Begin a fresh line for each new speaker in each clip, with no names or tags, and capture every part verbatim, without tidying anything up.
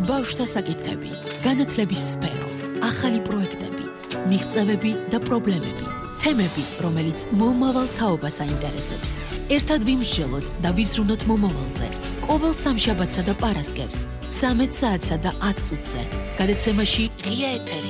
ბავშვთა საკითხები, განათლების სფერო, ახალი პროექტები, მიღწევები და პრობლემები, თემები, რომელიც მომავალ თაობას აინტერესებს. ერთად ვიმსჯელოთ და ვიზრუნოთ მომავალზე. ყოველ სამშაბათსა და პარასკევს, ცამეტ საათსა და ათ წუთზე. გადაცემაში ღია ეთერი.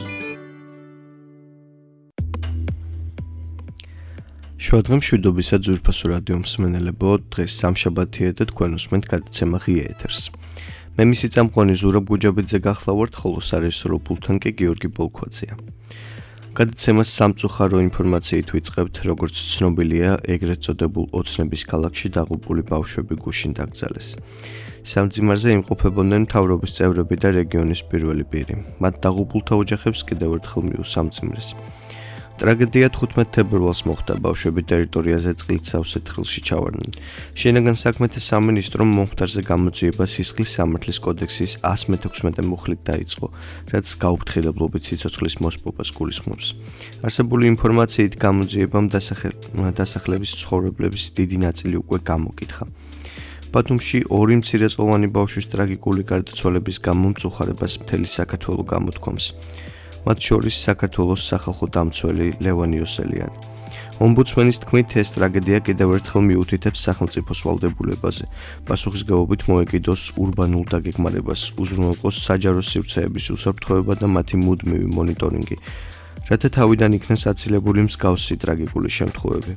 შუადღე მშვიდობისა ძვირფასო რადიო მსმენელებო, დღეს სამშაბათია და თქვენ უსმენთ გადაცემა ღია ეთერს. მე მისი წამყვანი ზურაბ გუჯაბიძე გახლავართ, ხოლო სარეჟისორო პულტთან კი გიორგი ბოლქვაძეა. გადაცემას სამწუხარო ინფორმაციით ვიწყებთ, როგორც ცნობილია, ეგრეთ წოდებულ ოცნების ქალაქში დაღუპული ბავშვები გუშინ დაკრძალეს. სამძიმარზე იმყოფებოდნენ მთავრობის წევრები და რეგიონის პირველი პირი. მათ დაღუპულთა ოჯახებს კიდევ ერთხელ მიუსამძიმრეს. ტრაგედია თხუთმეტ თებერვალს მოხდა, ბავშვები ტერიტორიაზე წყლით სავსე თხრილში ჩავარდნენ. შინაგან საქმეთა სამინისტრომ მომხდარზე გამოძიება სისხლის სამართლის კოდექსის ას მეთექვსმეტე მუხლით დაიწყო, რაც გაუფრთხილებლობით სიცოცხლის მოსპობას გულისხმობს. არსებული ინფორმაციით გამოძიებამ დასახლების ცხოვრებლების დიდი ნაწილი უკვე გამოკითხა. ბათუმში ორი მცირეწლოვანი ბავშვის ტრაგიკული გარდაცვალების გამო მწუხარებას მთელი საქართველო გამოთქვამს. მათ შორის საქართველოს სახალხო დამცველი ლევან იოსელიანი. ომბუდსმენის თქმით, ეს ტრაგედია კიდევ ერთხელ მიუთითებს სახელმწიფოს ვალდებულებაზე, პასუხისგებლობით მოეკიდოს ურბანულ დაგეგმარებას, უზრუნველყოს საჯარო სივრცეების უსაფრთხოება და მათი მუდმივი მონიტორინგი, რათა თავიდან იქნას აცილებული მსგავსი ტრაგიკული შემთხვევები.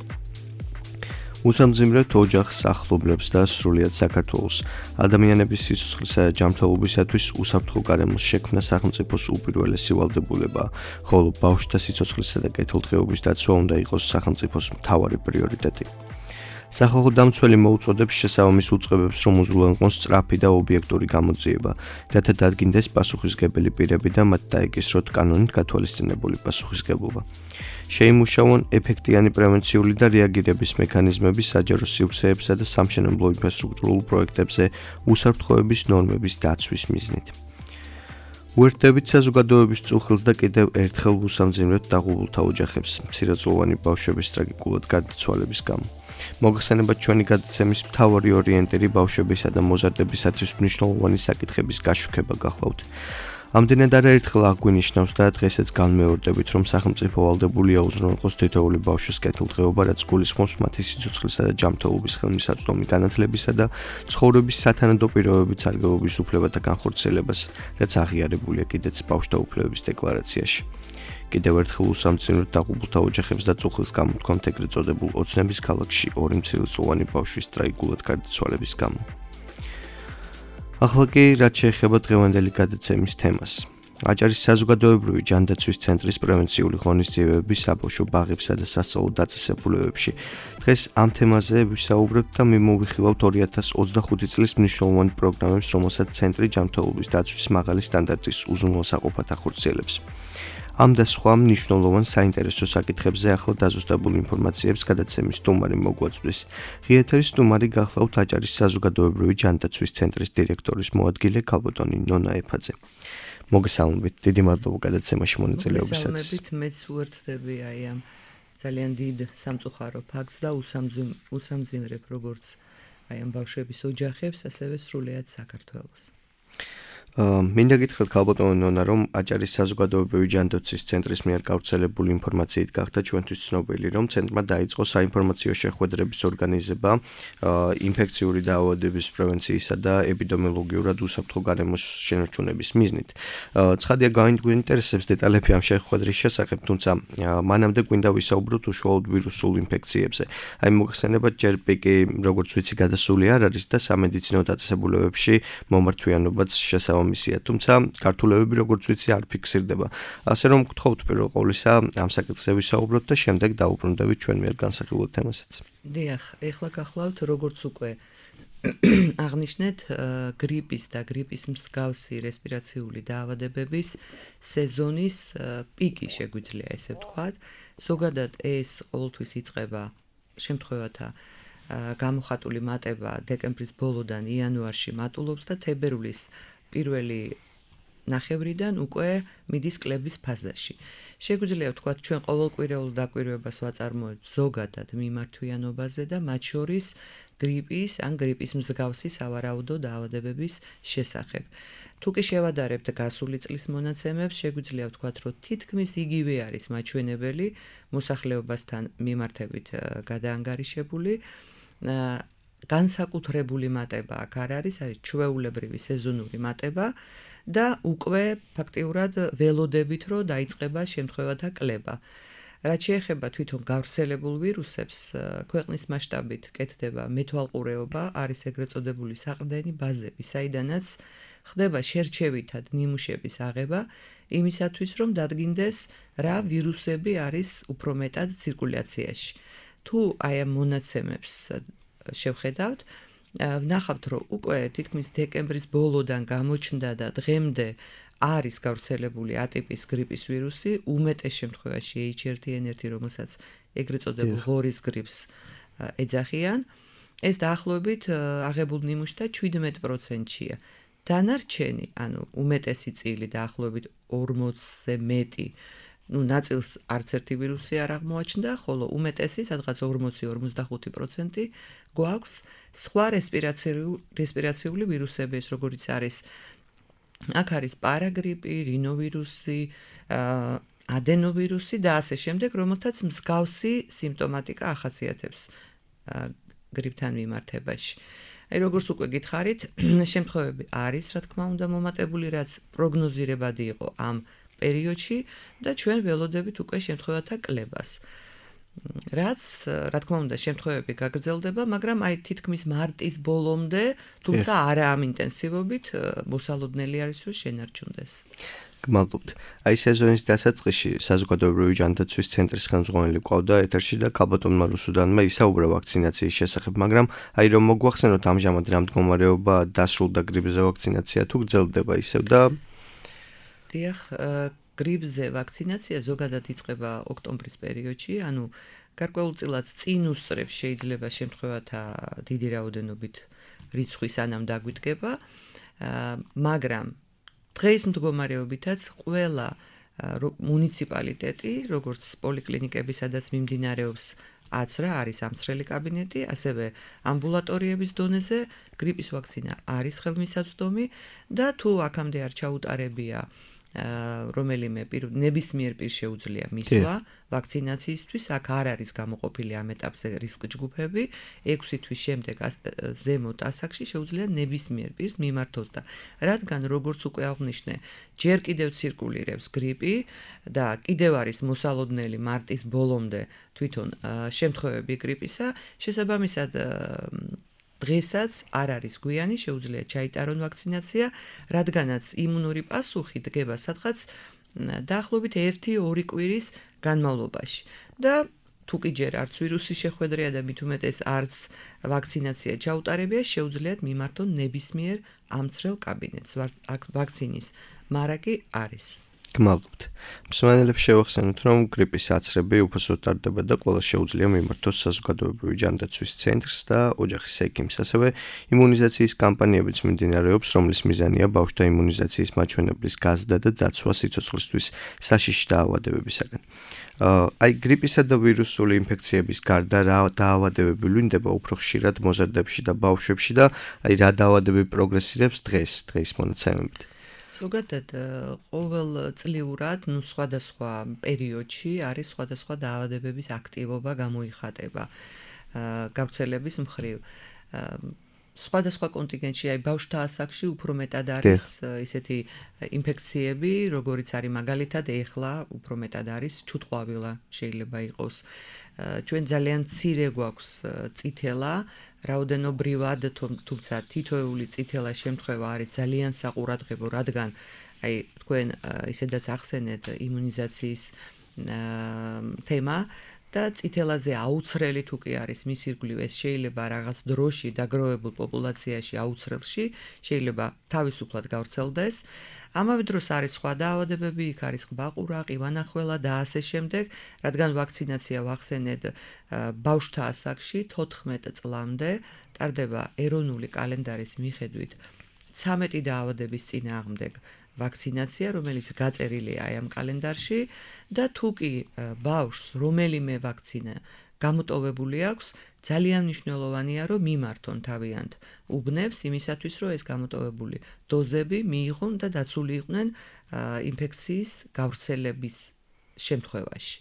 უსამძიმრებთ ოჯახს, ახლობლებს და სრულიად საქართველოს. ადამიანების სიცოცხლისა და ჯანმრთელობისათვის უსაფრთხო გარემოს შექმნა სახელმწიფოს უპირველესი ვალდებულებაა, ხოლო ბავშვთა სიცოცხლისა და კეთილდღეობის დაცვა უნდა იყოს სახელმწიფოს მთავარი პრიორიტეტი. სახალხო დამცველი მოუწოდებს შესაბამის უწყებებს, რომ უზრუნველყოს სწრაფი და ობიექტური გამოძიება, რათა დადგინდეს პასუხისმგებელი პირები და მათ დაეკისროთ კანონით გათვალისწინებული პასუხისმგებლობა. შეიმუშავონ ეფექტიანი პრევენციული და რეაგირების მექანიზმები საჯარო სივრცეებსა და სამშენებლო ინფრასტრუქტურულ პროექტებზე უსაფრთხოების ნორმების დაცვის მიზნით. უერთდებით საზოგადოების წუხილს და კიდევ ერთხელ უსამძიმრებთ დაღუპულთა ოჯახებს მცირეწლოვანი ბავშვების ტრაგიკულად გარდაცვალების გამო. მოგხსენებათ ჩვენი გადაცემის მთავარი ორიენტირი ბავშვებისა და მოზარდებისათვის მნიშვნელოვანი საკითხების გაშუქება გახლავთ. ამდენად არაერთხელ აგვინიშნავს და დღესაც განმეორდებით, რომ სახელმწიფო ვალდებულია უზრუნველყოს თითოეული ბავშვის კეთილდღეობა, რაც გულისხმობს მათი სიცოცხლისა და ჯანმრთელობის ხელმისაწვდომი განათლებისა და ცხოვრების სათანადო პირობების სარგებლობის უფლებათა განხორციელებას, რაც აღიარებულია კიდეც ბავშვთა უფლებების დეკლარაციაში. კიდევ ერთხელ უსამძიმრებთ დაღუპულთა ოჯახებს და წუხილს გამოთქვამთ ეგრეთ წოდებულ ოცნების ქალაქში ორი მცირეწლოვანი ბავშვის ტრაგიკულად გარდაცვალების გამო. ახლა კი რაც შეეხება დღევანდელი გადაცემის თემას. აჭარის საზოგადოებრივი ჯანდაცვის ცენტრის პრევენციული ღონისძიებები საბავშვო ბაღებსა და სასწავლო დაწესებულებებში. დღეს ამ თემაზე ვისაუბრებთ და მიმოვიხილავთ ორი ათას ოცდახუთი წლის მნიშვნელოვან პროგრამებს, რომელსაც ცენტრი ჯანმრთელობის დაცვის მაღალი სტანდარტის უზრუნველსაყოფად ახორციელებს. ამ და სხვა მნიშვნელოვან საინტერესო საკითხებზე ახლა დაზუსტებულ ინფორმაციებს გადაცემის სტუმარი მოგვაწვდის. ღია ეთერის სტუმარი გახლავთ აჭარის საზოგადოებრივი ჯანდაცვის ცენტრის დირექტორის მოადგილე ქალბატონი ნონა ეფაძე. მოგესალმებით, დიდი მადლობა გადაცემაში მონაწილეობისათვის.
მოგესალმებით, მეც უერთდები აი ამ ძალიან დიდ სამწუხარო ფაქტს და უსამძიმრებ როგორც აი ამ ბავშვების ოჯახებს, ასევე სრულიად საქართველოს.
მინდა გითხრათ ქალბატონო ნონა, რომ აჭარის საზოგადოებრივი ჯანდაცვის ცენტრის მიერ გავრცელებული ინფორმაციით გახდა ჩვენთვის ცნობილი, რომ ცენტრმა დაიწყო საინფორმაციო შეხვედრების ორგანიზება ინფექციური დაავადების პრევენციისა და ეპიდემიოლოგიურად უსაფრთხო გარემოს შენარჩუნების მიზნით. ცხადია, გაინტერესებს დეტალები ამ შეხვედრის შესახებ, თუმცა მანამდე გვინდა ვისაუბროთ უშუალოდ ვირუსულ ინფექციებზე. აი მოგხსენებათ, ჯერ პიკი, როგორც ვიცი, გადასული არ არის და სამედიცინო დაწესებულებებში მომართვიანობაც შესაბამისია. თუმცა ქართულებები, როგორც ვიცი, არ ფიქსირდება. ასე რომ გთხოვთ პირველ ყოვლისა ამ საკითხზე ვისაუბროთ და შემდეგ დაუბრუნდებით ჩვენ მიერ განსახილულ თემასაც.
დიახ, ეხლა გახლავთ, როგორც უკვე აღნიშნეთ, გრიპის და გრიპის მსგავსი რესპირაციული დაავადებების სეზონის პიკი შეგვიძლია ესე ვთქვათ. ზოგადად ეს ყოველთვის იწყება შემთხვევათა გამოხატული მატება დეკემბრის ბოლოდან იანვარში მატულობს და თებერვლის პირველი ნახევრიდან უკვე მიდის კლების ფაზაში. შეგვიძლია ვთქვათ, ჩვენ ყოველკვირეულ დაკვირვებას ვაწარმოებთ ზოგადად მიმართვიანობაზე და მათ შორის გრიპის ან გრიპის მსგავსი სავარაუდო დაავადებების შესახებ. თუ კი შევადარებთ გასული წლის მონაცემებს, შეგვიძლია ვთქვათ, რომ თითქმის იგივე არის მაჩვენებელი მოსახლეობასთან მიმართებით გადაანგარიშებული. განსაკუთრებული მატება აქ არ არის, არის ჩვეულებრივი სეზონური მატება და უკვე ფაქტიურად ველოდებით, რომ დაიწყება შემთხვევათა კლება. რაც შეეხება თვითონ გავრცელებულ ვირუსებს, ქვეყნის მასშტაბით კეთდება მეთვალყურეობა, არის ეგრეთ წოდებული საყრდენი ბაზები, საიდანაც ხდება შერჩევითად ნიმუშების აღება იმისათვის, რომ დადგინდეს რა ვირუსები არის უფრო მეტად ცირკულაციაში. თუ აი ამ მონაცემებს შევხედავთ, ვნახავთ, რომ უკვე თითქმის დეკემბრის ბოლოდან გამოჩნდა და დღემდე არის გავრცელებული ატიპის გრიპის ვირუსი, უმეტეს შემთხვევაში ეიჩ ერთ ენ ერთი, რომელსაც ეგრეთ წოდებულ ღორის გრიპს ეძახიან, ეს დაახლოებით აღებულ ნიმუშთა შვიდმეტ პროცენტია. დანარჩენი, ანუ უმეტესი წილი დაახლოებით ორმოცზე მეტი, ну, ნაწილს არც ერთი ვირუსი არ აღმოაჩნდა, ხოლო უმეტესი, სადღაც ორმოცი ორმოცდახუთი პროცენტი გვაქვს სხვა რესპირაციული რესპირაციული ვირუსები, როგორც არის აქ არის პარაგრიპი, რინოვირუსი, ადენოვირუსი და ასე შემდეგ, რომელთაც მსგავსი სიმპტომატიკა ახასიათებს გრიპთან მიმართებაში. აი როგორც უკვე გითხარით, შემთხვევები არის, რა თქმა უნდა, მომატებული, რაც პროგნოზირებადი იყო ამ პერიოდში და ჩვენ ველოდებით უკვე შემთხვევათა კლებას. რაც, რა თქმა უნდა, შემთხვევები გაგრძელდება, მაგრამ აი თითქმის მარტის ბოლომდე, თუმცა არა ამ ინტენსივობით, მოსალოდნელი არის, რომ შენარჩუნდეს.
გმადლობთ. აი სეზონის დასაწყისში საზოგადოებრივი ჯანდაცვის ცენტრის ხელმძღვანელი ყავდა ეთერში და ქალბატონმა რუსუდანმა ისაუბრა ვაქცინაციის შესახებ, მაგრამ აი რომ მოგვახსენოთ ამჟამად რა მდგომარეობა დასრულდა გრიპზე ვაქცინაცია თუ გრძელდება ისევ და
დიახ, გრიპზე ვაქცინაცია ზოგადად იწყება ოქტომბრის პერიოდში, ანუ გარკვეულწილად წინ უსწრებს შეიძლება შემთხვევათა დიდი რაოდენობით რიცხვის ანამ დაგვიდგება, მაგრამ დღეს მდგომარეობითაც ყველა მუნიციპალიტეტი, როგორც პოლიკლინიკები, სადაც მიმდინარეობს აცრა, არის ამცრელი კაბინეტი, ასევე ამბულატორიების დონეზე გრიპის ვაქცინა არის ხელმისაწვდომი და თუ აქამდე არ ჩაუტარებია რომელიმე ნებისმიერ პირს შეუძლია მისვლა ვაქცინაციისთვის, აქ არ არის გამოყოფილი ამ ეტაპზე რისკ ჯგუფები, ექვსი თვის შემდეგ ზემოთ ასაკში შეუძლია ნებისმიერ პირს მიმართოს და რადგან როგორც უკვე აღვნიშნე, ჯერ კიდევ ცირკულირებს გრიპი და კიდევ არის მოსალოდნელი მარტის ბოლომდე თვითონ შემთხვევები გრიპისა, შესაბამისად დღესაც არ არის გვიანი, შეუძლია ჩაიტარონ ვაქცინაცია, რადგანაც იმუნური პასუხი დგება სადღაც დაახლოებით ერთი ორი კვირის განმავლობაში. და თუ კი ჯერ არც ვირუსი შეხვედრია და მით უმეტეს არც ვაქცინაცია ჩაუტარებია, შეუძლიათ მიმართონ ნებისმიერ ამცრელ კაბინეტს. აქ ვაქცინის მარაგი არის.
გმადლობთ. მსმენელებს შევახსენოთ, რომ გრიპის აცრები უფასოდ ტარდება და ყველა შეუძლია მიმართოს საზოგადოებრივი ჯანდაცვის ცენტრს და ოჯახის ექიმს. ასევე იმუნიზაციის კამპანიებიც მიმდინარეობს, რომლის მიზანია ბავშვთა იმუნიზაციის მაჩვენებლის გაზრდა და დაცვა სიცოცხლისთვის საშიში დაავადებებისაგან. აი გრიპისა და ვირუსული ინფექციების გარდა რა დაავადებები ვლინდება უფრო ხშირად მოზარდებში და ბავშვებში და აი რა დაავადებები პროგრესირებს დღეს დღის მონაცემებით.
ზოგადად ყოველწლიურად, ну, სხვადასხვა პერიოდში არის სხვადასხვა დაავადებების აქტივობა გამოიხატება გავრცელების მხრივ. სხვადასხვა კონტინგენტში, აი ბავშვთა ასაკში უფრო მეტად არის ისეთი ინფექციები, როგორიც არის მაგალითად ეხლა უფრო მეტად არის ჩუტყვავილა შეიძლება იყოს. ჩვენ ძალიან მცირე გვაქვს წითელა, რაოდენობრივად, თუმცა თითოეული წითელა შემთხვევა არის ძალიან საყურადღებო, რადგან აი თქვენ ისედაც ახსენეთ იმუნიზაციის თემა და წითელაზე აუცრელი თუ კი არის მის ირგვლივ, ეს შეიძლება რაღაც დროში დაგროვებულ პოპულაციაში აუცრელში შეიძლება თავისუფლად გავრცელდეს. ამავე დროს არის სხვა დაავადებები, იქ არის ყბაყურა, ყივანახველა და ასე შემდეგ, რადგან ვაქცინაცია ვახსენეთ ბავშვთა ასაკში თოთხმეტ წლამდე ტარდება ეროვნული კალენდარის მიხედვით ცამეტი დაავადების წინააღმდეგ ვაქცინაცია, რომელიც გაწერილია აი ამ კალენდარში და თუ კი ბავშვს რომელიმე ვაქცინა გამოტოვებული აქვს, ძალიან მნიშვნელოვანია, რომ მიმართონ თავიანთ უბნებს იმისათვის, რომ ეს გამოტოვებული დოზები მიიღონ და დაცული იყვნენ ინფექციის გავრცელების შემთხვევაში.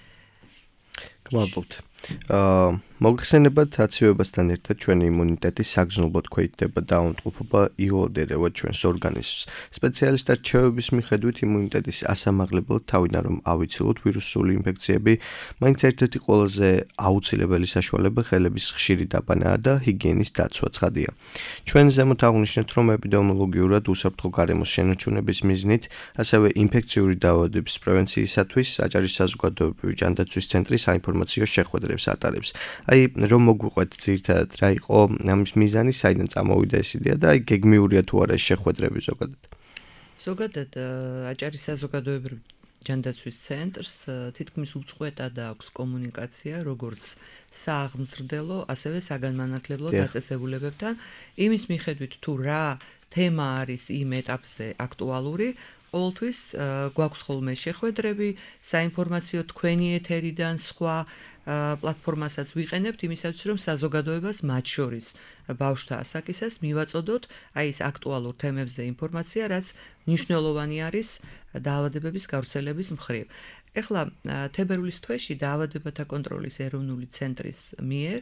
გმადლობთ. აა მოგხსენებათ აცივებასთან ერთად ჩვენი იმუნიტეტი საგრძნობლად ქვეითდება და დაუნტყოფობა იოლდერებად ჩვენს ორგანიზმს. სპეციალისტთა რჩევების მიხედვით იმუნიტეტის ასამაღლებლად თავიდან რომ ავიცილოთ ვირუსული ინფექციები, მაინც ერთ-ერთი ყველაზე აუცილებელი საშუალება ხელების ხშირი დაბანაა და ჰიგიენის დაცვა ცხადია. ჩვენ ზემოთ აღვნიშნეთ, რომ ეპიდემიოლოგიურად უსაფრთხო გარემოს შენარჩუნების მიზნით, ასევე ინფექციური დაავადების პრევენციისათვის საჯარის საზოგადოებრივი ჯანდაცვის ცენტრი საინფორმაციო შეხვედრებს ატარებს. აი, რომ მოგვიყვეთ ძირითადად რა იყო ამის მიზანი, საიდან წამოვიდა ეს იდეა და აი გეგმიურია თუ არა ეს შეხვედრები ზოგადად.
ზოგადად აჭარის საზოგადოებრივი ჯანდაცვის ცენტრს თითქმის უწყვეტად აქვს კომუნიკაცია, როგორც სააღმზრდელო, ასევე საგანმანათლებლო დაწესებულებებთან, იმის მიხედვით თუ რა თემა არის იმ ეტაპზე აქტუალური, ყოველთვის გვაქვს ხოლმე შეხვედრები, საინფორმაციო თქვენი ეთერიდან სხვა პლატფორმასაც ვიყენებთ იმისათვის, რომ საზოგადოებას მათ შორის ბავშვთა ასაკისას მივაწოდოთ აი ეს აქტუალურ თემებზე ინფორმაცია, რაც მნიშვნელოვანი არის დაავადებების გავრცელების მხრივ. ეხლა თებერვლის თვეში დაავადებათა კონტროლის ეროვნული ცენტრის მიერ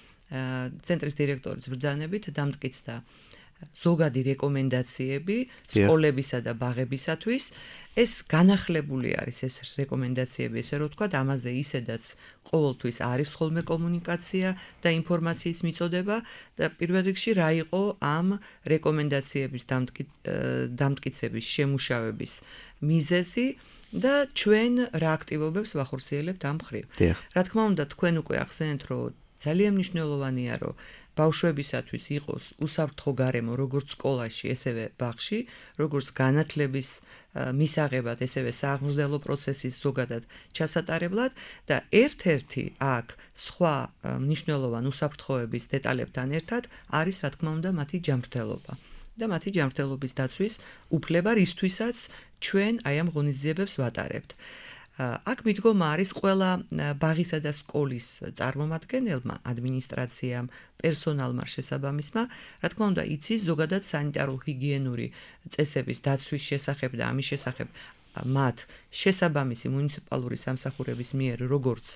ცენტრის დირექტორის ბრძანებით დამტკიცდა ზოგადი რეკომენდაციები სკოლებისა და ბაღებისათვის. ეს განახლებული არის ეს რეკომენდაციები, ესე რომ ვთქვათ, ამაზე ისედაც ყოველთვის არის ხოლმე კომუნიკაცია და ინფორმაციის მიწოდება და პირველ რიგში რა იყო ამ რეკომენდაციების დამტკიცების შემუშავების მიზეზი და ჩვენ რა აქტივობებს ვახორციელებთ ამ მხრივ. რა თქმა უნდა, თქვენ უკვე ახსენეთ, რომ ძალიან მნიშვნელოვანია, რომ ბავშვებისათვის იყოს უსაფრთხო გარემო როგორც სკოლაში, ესევე ბაღში, როგორც განათლების მისაღებად, ესევე სააღმზრდელო პროცესის ზოგადად ჩასატარებლად და ერთ-ერთი აქ სხვა მნიშვნელოვან უსაფრთხოების დეტალებთან ერთად არის, რა თქმა უნდა, მათი ჯანმრთელობა და მათი ჯანმრთელობის დაცვის უფლება, რისთვისაც ჩვენ აი ამ ღონისძიებებს ვატარებთ. აქ მიდგომა არის ყველა ბაღისა და სკოლის წარმომადგენელმა, ადმინისტრაციამ, პერსონალმა, შესაბამისმა, რა თქმა უნდა, იცის ზოგადად სანიტარო-ჰიგიენური წესების დაცვის შესახებ და ამის შესახებ მათ შესაბამისი მუნიციპალური სამსახურების მიერ როგორც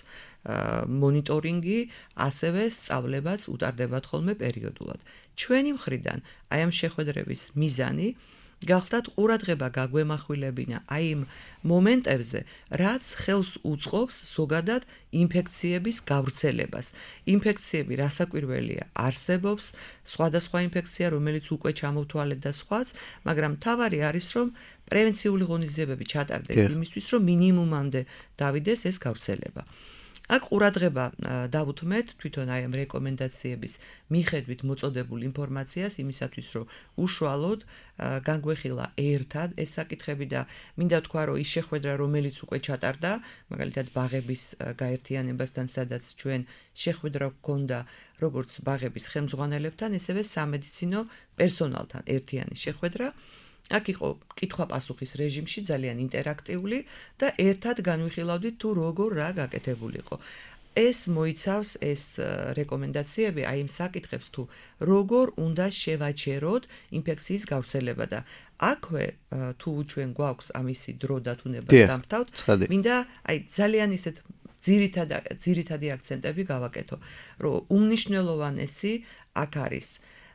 მონიტორინგი, ასევე სწავლებაც უტარდებათ ხოლმე პერიოდულად. ჩვენი მხრიდან აი ამ შეხვედრების მიზანი გახდათ ყურადღება გაგვემახვილებინა აი იმ მომენტებზე, რაც ხელს უწყობს ზოგადად ინფექციების გავრცელებას. ინფექციები რასაკვირველია არსებობს, სხვადასხვა ინფექცია, რომელიც უკვე ჩამოვთვალეთ და სხვაც, მაგრამ თავარი არის, რომ პრევენციული ღონისძიებები ჩატარდეს იმისთვის, რომ მინიმუმამდე დავიდეს ეს გავრცელება. აქ ყურადღება დავუთმეთ თვითონ აი ამ რეკომენდაციების მიხედვით მოწოდებულ ინფორმაციას იმისათვის, რომ უშუალოდ განგვეხილა ერთად ეს საკითხები და მინდა თქვა, რომ ის შეხვედრა, რომელიც უკვე ჩატარდა, მაგალითად ბაღების გაერთიანებასთან, სადაც ჩვენ შეხვედრა გვქონდა როგორც ბაღების ხელმძღვანელებთან, ესევე სამედიცინო პერსონალთან ერთიანი შეხვედრა. აქ იყო კითხვა-პასუხის რეჟიმში ძალიან ინტერაქტიული და ერთად განვიხილავდით თუ როგორ რა გაკეთებულიყო. ეს მოიცავს ეს რეკომენდაციები აი იმ საკითხებს თუ როგორ უნდა შევაჩეროთ ინფექციის გავრცელება და აქვე თუ ჩვენ გვაქვს ამისი დრო და თუნება დამთავრდით, მინდა აი ძალიან ისეთ ძირითადი ძირითადი აქცენტები გავაკეთო, რომ უმნიშვნელოვანესი აქ არის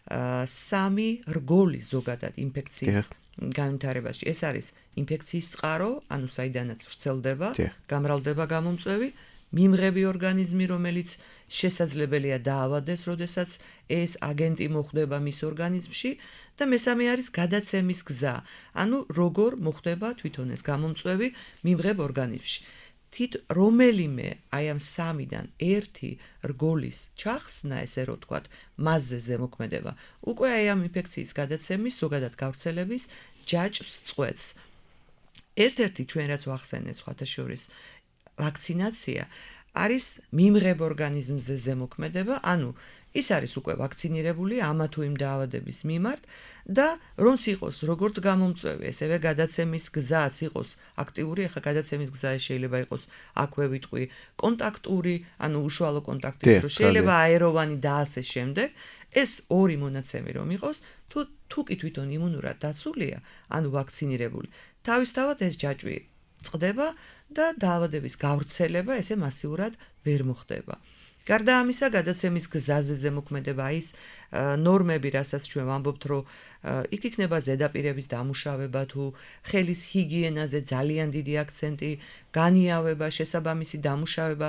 სამი რგოლი ზოგადად ინფექციის განვითარებაში. ეს არის ინფექციის წყარო, ანუ საიდანაც ვრცელდება, გამრავლდება გამომწვევი, მიმღები ორგანიზმი, რომელიც შესაძლებელია დაავადეს, როდესაც ეს აგენტი მოხვდება მის ორგანიზმში და მესამე არის გადაცემის გზა, ანუ როგორ მოხვდება თვითონ ეს გამომწვევი მიმღებ ორგანიზმში. თით რომელიმე აი ამ სამიდან ერთი რგოლის ჩახსნა, ესე რომ ვთქვათ, მასზე ზემოქმედება, უკვე აი ამ ინფექციის გადაცემის, ზოგადად გავრცელების ჯაჭვს წყვეტს. ერთ-ერთი ჩვენ რაც ვახსენეთ სხვათა შორის ვაქცინაცია არის მიმღებ ორგანიზმზე ზემოქმედება, ანუ ის არის უკვე ვაქცინირებული ამა თუ იმ დაავადების მიმართ და რომც იყოს როგორც გამომწვევი, ესევე გადაცემის გზაც იყოს აქტიური, ახლა გადაცემის გზა შეიძლება იყოს აქვე ვიტყვი კონტაქტური, ანუ უშუალო კონტაქტი, რომ შეიძლება აეროვანი და ასე შემდეგ, ეს ორი მონაცემი რომ იყოს, თუ თუ კი თვითონ იმუნურად დაცულია, ანუ ვაქცინირებული, თავისთავად ეს ჯაჭვი წყდება და დაავადების გავრცელება ესე მასიურად ვერ მოხდება. გარდა ამისა, გადაცემის გზაზე ზემოქმედება ის ნორმები, რასაც ჩვენ ვამბობთ, რომ იქ იქნება ზედაპირების დამუშავება თუ ხელის ჰიგიენაზე ძალიან დიდი აქცენტი, განიავება, შესაბამისი დამუშავება,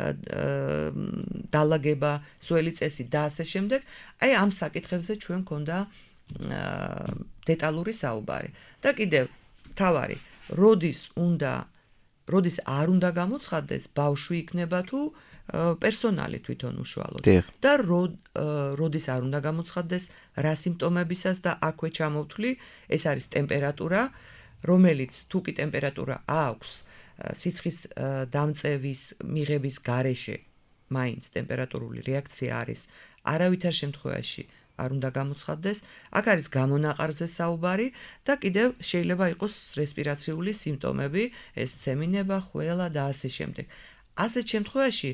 დალაგება, სველი წესი და ასე შემდეგ. აი ამ საკითხებზე ჩვენ მქონდა დეტალური საუბარი. და კიდევ თავარი, როდის უნდა, როდის არ უნდა გამოცხადდეს, ბავშვი იქნება თუ პერსონალი თვითონ უშუალოდ და როდის არ უნდა გამოცხადდეს რა სიმპტომებისას და აქვე ჩამოვთვლი, ეს არის ტემპერატურა, რომელიც თუ კი ტემპერატურა აქვს სიცხის დამწევის მიღების გარეშე, მაინც ტემპერატურული რეაქცია არის, არავითარ შემთხვევაში არ უნდა გამოცხადდეს, აქ არის გამონაყარზე საუბარი და კიდევ შეიძლება იყოს რესპირაციული სიმპტომები, ეს ცემინება, ხველა და ასე შემდეგ. ასეთ შემთხვევაში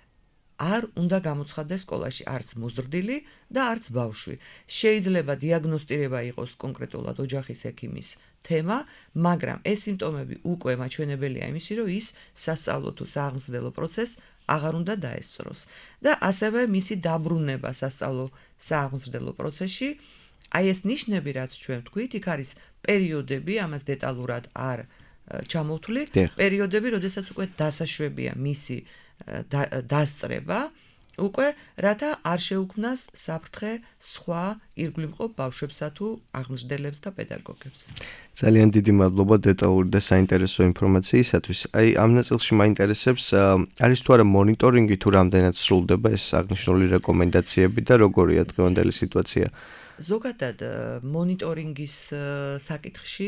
არ უნდა გამოცხადდეს სკოლაში არც მოზრდილი და არც ბავშვი. შეიძლება დიაგნოსტირება იყოს კონკრეტულად ოჯახის ექიმის თემა, მაგრამ ეს სიმპტომები უკვე მაჩვენებელია იმისი, რომ ის სასწავლო თუ სააღმზრდელო პროცესს აღარ უნდა დაესწროს. და ასევე მისი დაბრუნება სასწავლო სააღმზრდელო პროცესში, აი ეს ნიშნები, რაც ჩვენ ვთქვით, იქ არის პერიოდები, ამას დეტალურად არ ჩამოვთვლი, პერიოდები, როდესაც უკვე დასაშვებია მისი დასწრება, უკვე რათა არ შეუქმნას საფრთხე სხვა ირგვლივ ბავშვებსა თუ აღმზრდელებს და პედაგოგებს.
ძალიან დიდი მადლობა დეტალური და საინტერესო ინფორმაციისათვის. აი ამ ნაწილში მაინტერესებს, არის თუ არა მონიტორინგი თუ რამდენად სრულდება ეს აღნიშნული რეკომენდაციები და როგორია დღევანდელი სიტუაცია?
ზოგადად მონიტორინგის საკითხში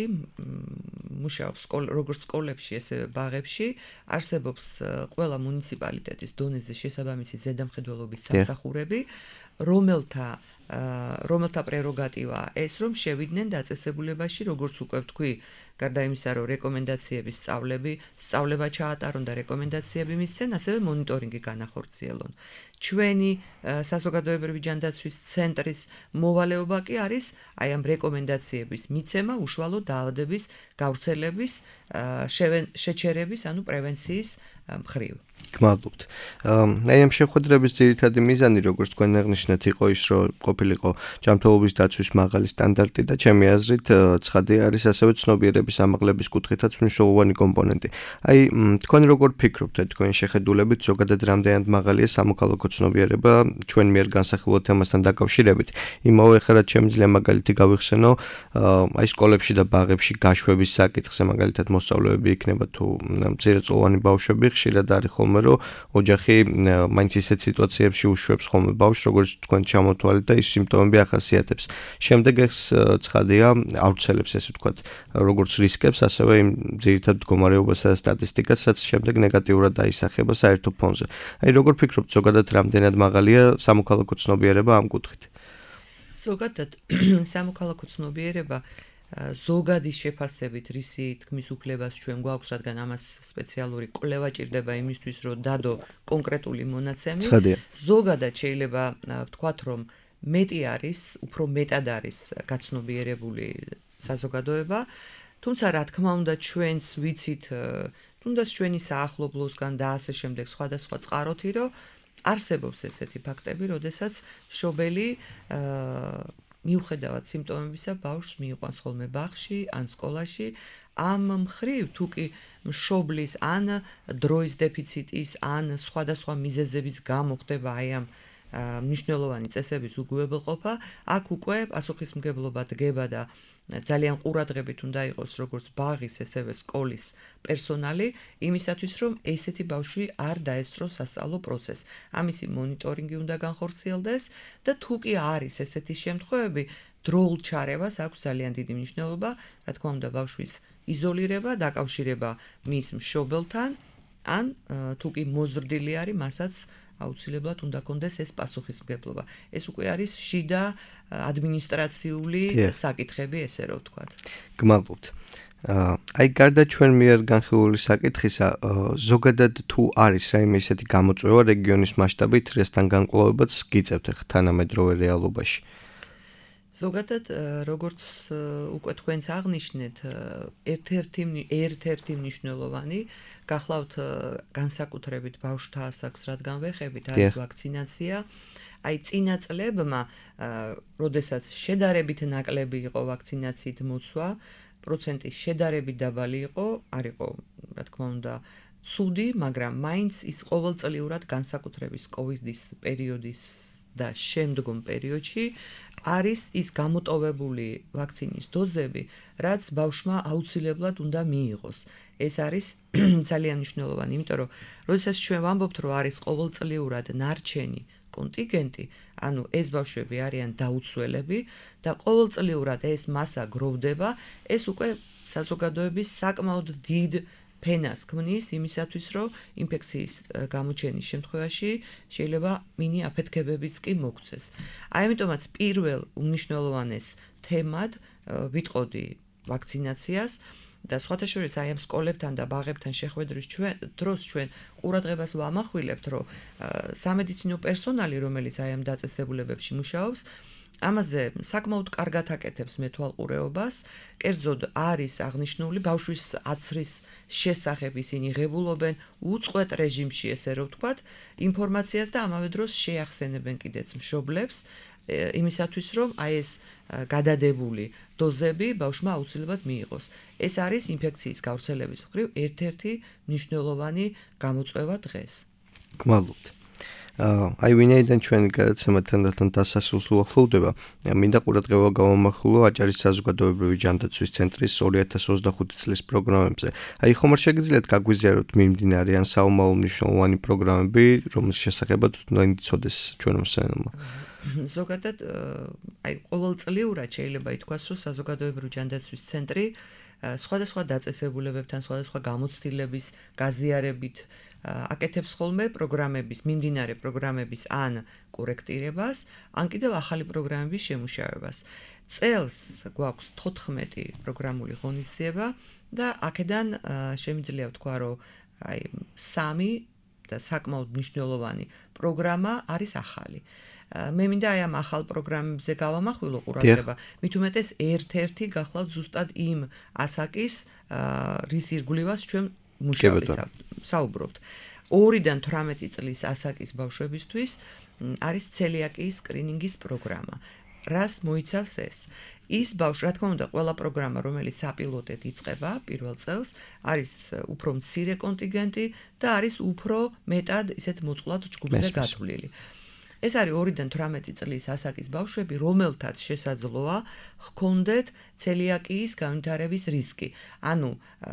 მუშაობს როგორც სკოლებში, ასევე ბაღებში, არსებობს ყველა მუნიციპალიტეტის დონეზე შესაბამისი ზედამხედველობის სამსახურები, რომელთა რომელთა პრეროგატივაა ეს, რომ შევიდნენ დაწესებულებაში, როგორც უკვე ვთქვი, გარდა იმისა, რომ რეკომენდაციების სწავლები, სწავლება ჩაატარონ და რეკომენდაციები მისცენ, ასევე მონიტორინგი განახორციელონ. ჩვენი საზოგადოებრივი ჯანდაცვის ცენტრის მოვალეობა კი არის აი ამ რეკომენდაციების მიცემა უშუალოდ დაავადების გავრცელების შეჩერების, ანუ პრევენციის მხრივ.
გმადლობთ. აი ამ შეხვედრების ძირითადი მიზანი, როგორც თქვენ აღნიშნეთ, იყო ის, რომ ყოფილიყო ჯანმრთელობის დაცვის მაღალი სტანდარტი და ჩემი აზრით ცხადი არის ასევე ცნობიერების ამაღლების კუთხითაც მნიშვნელოვანი კომპონენტი. აი თქვენ როგორ ფიქრობთ, თქვენი შეხედულებით ზოგადად რამდენად მაღალია სამოქალაქო ცნობიერება ჩვენ მიერ განსახილულ თემასთან დაკავშირებით? იმავე ხარ შემიძლია მაგალითი გავიხსენო, აი სკოლებში და ბაღებში გაშვების საკითხზე მაგალითად მოსწავლეები იქნება თუ მცირეწლოვანი ბავშვები, ხშირად არის ხოლმე რომ ოჯახი მაინც ისეთ სიტუაციებში უშვებს ხოლმე ბავშვს, როგორც თქვენ ჩამოთვალეთ და ის სიმპტომები ახასიათებს. შემდეგ ეს ცხადია ავრცელებს, ესე ვთქვათ, როგორც რისკებს, ასევე იმ ძირითად მდგომარეობასა და სტატისტიკასაც შემდეგ ნეგატიურად დაისახება საერთო ფონზე. აი როგორ ფიქრობთ, ზოგადად რამდენად მაღალია სამოქალაქო ცნობიერება ამ კუთხით?
ზოგადად სამოქალაქო ცნობიერება ზოგადი შეფასებით რისი თქმის უფლებას ჩვენ გვაქვს, რადგან ამას სპეციალური კვლევა ჭირდება იმისთვის, რომ დადო კონკრეტული მონაცემი. ზოგადად შეიძლება ვთქვათ, რომ მეტი არის, უფრო მეტად არის გაცნობიერებული საზოგადოება, თუმცა რა თქმა უნდა ჩვენს ვიცით, თუნდაც ჩვენი საახლობლოსგან და ასე შემდეგ სხვადასხვა წყაროთი, რომ არსებობს ესეთი ფაქტები, როდესაც მშობელი მიუხედავად სიმპტომებისა ბავშვს მიიყვანს ხოლმე ბაღში ან სკოლაში, ამ მხრივ თუ კი მშობლის ან დროის დეფიციტის ან სხვადასხვა მიზეზების გამო ხდება აი ამ მნიშვნელოვანი წესების უგუებელყოფა, აქ უკვე პასუხისმგებლობა დგება და ძალიან ყურადღებით უნდა იყოს როგორც ბაღის, ესევე სკოლის პერსონალი, იმისათვის, რომ ესეთი ბავშვი არ დაესწროს სასწავლო პროცესს. ამისი მონიტორინგი უნდა განხორციელდეს და თუ კი არის ესეთი შემთხვევები, დროულ ჩარევას აქვს ძალიან დიდი მნიშვნელობა, რა თქმა უნდა, ბავშვის იზოლირება, დაკავშირება მის მშობელთან, ან თუ კი მოზრდილი არის, მასაც აუცილებლად უნდა კონდეს ეს პასუხისმგებლობა. ეს უკვე არის შიდა ადმინისტრაციული საკითხები, ესე რომ ვთქვათ.
გმადლობთ. აი გარდა ჩვენ მიერ განხილული საკითხისა, ზოგადად თუ არის რაიმე ისეთი გამოწვევა რეგიონის მასშტაბით, რასთან განკვლავებაც გიწევთ თანამედროვე რეალობაში?
ზოგადად, როგორც უკვე თქვენც აღნიშნეთ, ერთ-ერთი ერთ-ერთი მნიშვნელოვანი გახლავთ განსაკუთრებით ბავშვთა ასაკს, რადგან ვეხებით, არის ვაქცინაცია. აი წინა წლებმა, როდესაც შედარებით ნაკლები იყო ვაქცინაციით მოცვა, პროცენტი შედარებით დაბალი იყო, არ იყო, რა თქმა უნდა, ცუდი, მაგრამ მაინც ის ყოველწლიურად განსაკუთრების კოვიდის პერიოდის და შემდგომ პერიოდში არის ის გამოტოვებული ვაქცინის დოზები, რაც ბავშვმა აუცილებლად უნდა მიიღოს. ეს არის ძალიან მნიშვნელოვანი, იმიტომ რომ როდესაც ჩვენ ვამბობთ, რომ არის ყოველწლიურად ნარჩენი კონტინგენტი, ანუ ეს ბავშვები არიან დაუცველები და ყოველწლიურად ეს მასა გროვდება, ეს უკვე საზოგადოების საკმაოდ დიდ ფენას ქმნის იმისათვის, რომ ინფექციის გამოჩენის შემთხვევაში შეიძლება მინი აფეთქებებიც კი მოგვცეს. აი ამიტომაც პირველ უმნიშვნელოვანეს თემად ვიტყოდი ვაქცინაციას და სხვათა შორის აი ამ სკოლებთან და ბაღებთან შეხვედრის დროს ჩვენ ყურადღებას ვამახვილებთ, რომ სამედიცინო პერსონალი, რომელიც აი ამ დაწესებულებებში მუშაობს, ამაზე საკმაოდ კარგად აკეთებს მეთვალყურეობას, კერძოდ არის აღნიშნული ბავშვის აცრის შესახებ ისინი ღებულობენ უწყვეტ რეჟიმში, ესე რომ ვთქვათ, ინფორმაციას და ამავე დროს შეახსენებენ კიდეც მშობლებს, იმისათვის, რომ აი ეს გადადებული დოზები ბავშვმა აუცილებლად მიიღოს. ეს არის ინფექციის გავრცელების მხრივ ერთ-ერთი მნიშვნელოვანი გამოწვევა დღეს.
გმადლობთ. აი ვინაიდან ჩვენი გადაცემა თანდათან დასასრულს უახლოვდება, მინდა ყურადღება გავამახვილო აჭარის საზოგადოებრივი ჯანდაცვის ცენტრის ორი ათას ოცდახუთი წლის პროგრამებზე. აი ხომ არ შეგიძლიათ გაგვიზიაროთ მიმდინარე ან საომავლო მნიშვნელოვანი პროგრამები, რომლის შესახებაც უნდა იცოდეს ჩვენ მოსწავლეებმა?
ზოგადად, აი ყოველწლიურად შეიძლება ითქვას, რომ საზოგადოებრივი ჯანდაცვის ცენტრი სხვადასხვა დაწესებულებებთან, სხვადასხვა გამოცდილების გაზიარებით აკეთებს ხოლმე პროგრამების, მიმდინარე პროგრამების ან კორექტირებას, ან კიდევ ახალი პროგრამების შემუშავებას. წელს გვაქვს თოთხმეტი პროგრამული ღონისძიება და აქედან შემიძლია ვთქვა, რომ აი სამი და საკმაოდ მნიშვნელოვანი პროგრამა არის ახალი. მე მინდა აი ამ ახალ პროგრამებზე გავამახვილო ყურადღება, მით უმეტეს ერთ-ერთი გახლავთ ზუსტად იმ ასაკის, რის ირგვლივაც ჩვენ საუბრობთ. ორიდან თვრამეტი წლის ასაკის ბავშვებისთვის არის ცელიაკიის სკრინინგის პროგრამა. რას მოიცავს ეს? ის ბავშვი, რა თქმა უნდა, ყველა პროგრამა, რომელიც საპილოტედ იწყება პირველ წელს, არის უფრო მცირე კონტინგენტი და არის უფრო მეტად ისეთ მოწყვლად ჯგუფზე გათვლილი. ეს არის ორიდან თვრამეტი წლის ასაკის ბავშვები, რომელთაც შესაძლოა ჰქონდეთ ცელიაკიის განვითარების რისკი. ანუ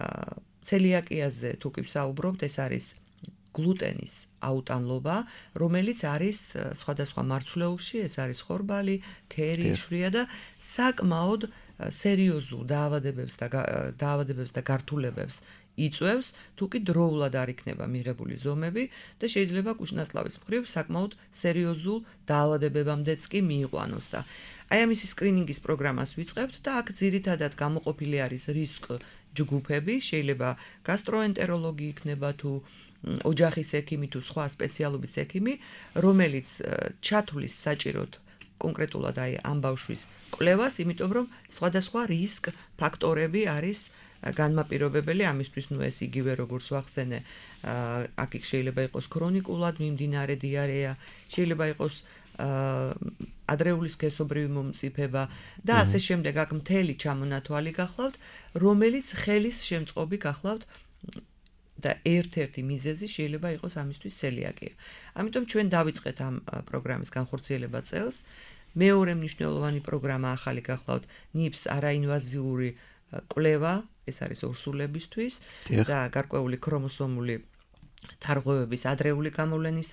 ცელიაკიაზე თუ კი ვსაუბრობთ, ეს არის გლუტენის აუტანლობა, რომელიც არის სხვადასხვა მარცვლეულში, ეს არის ხორბალი, ქერი, შვრია და საკმაოდ სერიოზულ დაავადებებს და დაავადებებს და გართულებებს იწვევს, თუ კი დროულად არ იქნება მიღებული ზომები და შეიძლება კუშნაწლავის მხრივ საკმაოდ სერიოზულ დაავადებებამდეც კი მიიყვანოს და აი ამის სკრინინგის პროგრამას ვიწყებთ და აქ ძირითადად გამოყოფილი არის რისკ ჯგუფები, შეიძლება გასტროენტეროლოგი იქნება თუ ოჯახის ექიმი თუ სხვა სპეციალობის ექიმი, რომელიც ჩათვლის საჭიროდ კონკრეტულად აი ამ ბავშვის კვლევას, იმიტომ რომ სხვადასხვა რისკ ფაქტორები არის განმაპირობებელი ამისთვის, ნუ ეს იგივე როგორც ვახსენე, აქ შეიძლება იყოს ქრონიკულად მიმდინარე დიარეა, შეიძლება იყოს ადრეული სქესობრივი მომწიფება და ასე შემდეგ, აქ მთელი ჩამონათვალი გახლავთ, რომელიც ხელის შემწყობი გახლავთ და ერთ-ერთი მიზეზი შეიძლება იყოს ამისთვის ცელიაკია. ამიტომ ჩვენ დავიწყეთ ამ პროგრამის განხორციელება წელს. მეორე მნიშვნელოვანი პროგრამა ახალი გახლავთ ნიფს არაინვაზიური კვლევა, ეს არის ორსულებისთვის და გარკვეული ქრომოსომული თარღვევების ადრეული გამოვლენის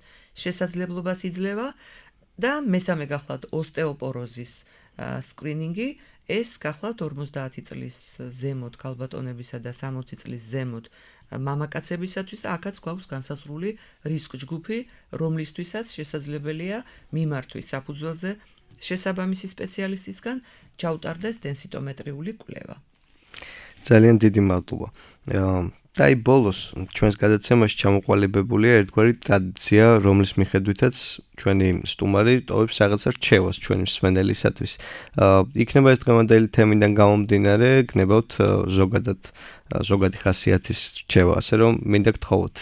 შესაძლებლობას იძლევა და მესამე გახლავთ ოსტეოპოროზის სკრინინგი, ეს გახლავთ ორმოცდაათი წლის ზემოთ ქალბატონებისა და სამოცი წლის ზემოთ მამაკაცებისათვის და აქაც გვაქვს განსაზღვრული რისკ ჯგუფი, რომლისთვისაც შესაძლებელია მიმართვის საფუძველზე შესაბამისი სპეციალისტისგან ჩაუტარდეს დენსიტომეტრიული კვლევა.
ძალიან დიდი მადლობა. და აი ბოლოს ჩვენს გადაცემაში ჩამოყალიბებულია ერთგვარი ტრადიცია, რომლის მიხედვითაც ჩვენი სტუმარი ტოვებს რაღაცა რჩევას ჩვენი მსმენელისათვის. იქნება ეს დღევანდელი თემიდან გამომდინარე, გნებავთ ზოგადად ზოგადი ხასიათის რჩევა, ასე რომ მინდა გთხოვოთ.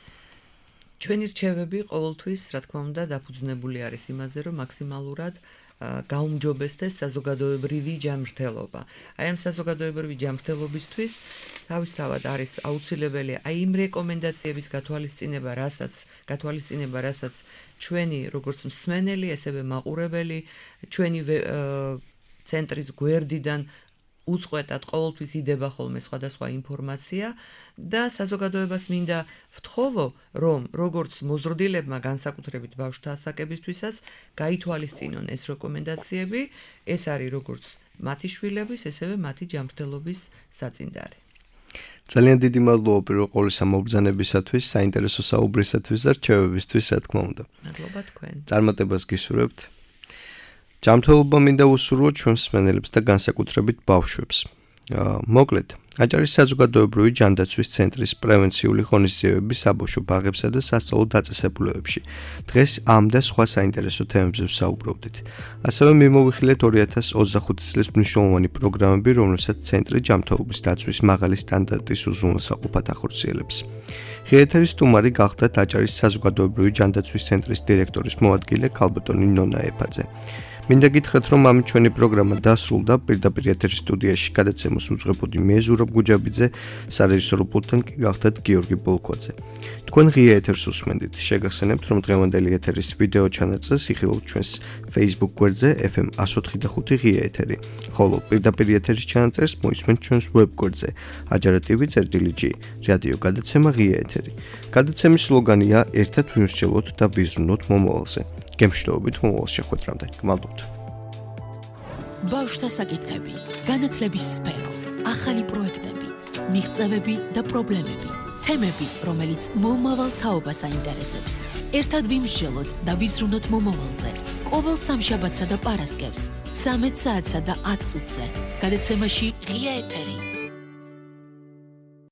ჩვენი რჩევები ყოველთვის, რა თქმა უნდა, დაფუძნებული არის იმაზე, რომ მაქსიმალურად გაუმჯობესდეს საზოგადოებრივი ჯანმრთელობა. აი ამ საზოგადოებრივი ჯანმრთელობისთვის თავისთავად არის აუცილებელი აი იმ რეკომენდაციების გათვალისწინება, რასაც გათვალისწინება, რასაც ჩვენი როგორც მსმენელი, ესევე მაყურებელი, ჩვენი ცენტრის გვერდიდან უწყვეტად ყოველთვის იდება ხოლმე სხვადასხვა ინფორმაცია და საზოგადოებას მინდა ვთხოვო, რომ როგორც მოზრდილებმა განსაკუთრებით ბავშვთა ასაკებისთვისაც გაითვალისწინონ ეს რეკომენდაციები, ეს არის როგორც მათი შვილების, ესევე მათი ჯანმრთელობის საწინდარი.
ძალიან დიდი მადლობა პირველ ყოვლისა მობრძანებისათვის, საინტერესო საუბრისათვის და რჩევებისთვის, რა თქმა უნდა.
მადლობა თქვენ.
წარმატებას გისურვებთ. ჯანმრთელობა მინდა უსურვოთ ჩვენ მსმენელებს და განსაკუთრებით ბავშვებს. მოკლედ, აჭარის საზოგადოებრივი ჯანდაცვის ცენტრის პრევენციული ღონისძიებები საბავშვო ბაღებსა და სასწავლო დაწესებულებებში. დღეს ამ და სხვა საინტერესო თემებზე ვსაუბრობდით. ასევე მიმოვიხილეთ ორი ათას ოცდახუთი წლის მნიშვნელოვანი პროგრამები, რომლებსაც ცენტრი ჯანმრთელობის დაცვის მაღალი სტანდარტის უზრუნველსაყოფად ახორციელებს. ღია-ეთერის სტუმარი გახდათ აჭარის საზოგადოებრივი ჯანდაცვის ცენტრის დირექტორის მოადგილე ქალბატონი ნონა ეფაძე. მინდა გითხრათ, რომ ამ ჩვენი პროგრამა დასრულდა, პირდაპირ ეთერის სტუდიაში გადაცემას უძღვებოდი მე ზურაბ გუჯაბიძე, სარეჟისორო პულტთან კი გახდათ გიორგი ბოლქვაძე. თქვენ ღია ეთერს უსმენდით. შეგახსენებთ, რომ დღევანდელი ეთერის ვიდეო ჩანაწერს იხილავთ ჩვენს Facebook გვერდზე ეფ ემ εκατო ოთხი და ხუთი ღია ეთერი, ხოლო პირდაპირ ეთერის ჩანაწერს მოისმენთ ჩვენს ვებ გვერდზე აჯარა ტივი წერტილი ჯი, რადიო გადაცემა ღია ეთერი. გადაცემის სლოგანია ერთად ვიმსჯელოთ და ვიზრუნოთ მომავალზე. გემშვიდობით მომავალ შეხვედრამდე. გმადლობთ.
ბავშვთა საკითხები, განათლების სფერო, ახალი პროექტები, მიღწევები და პრობლემები, თემები, რომელიც მომავალ თაობას აინტერესებს. ერთად ვიმსჯელოთ და ვიზრუნოთ მომავალზე. ყოველ სამშაბათსა და პარასკევს, ცამეტ საათსა და ათ წუთზე. გადაცემაში ღია ეთერი.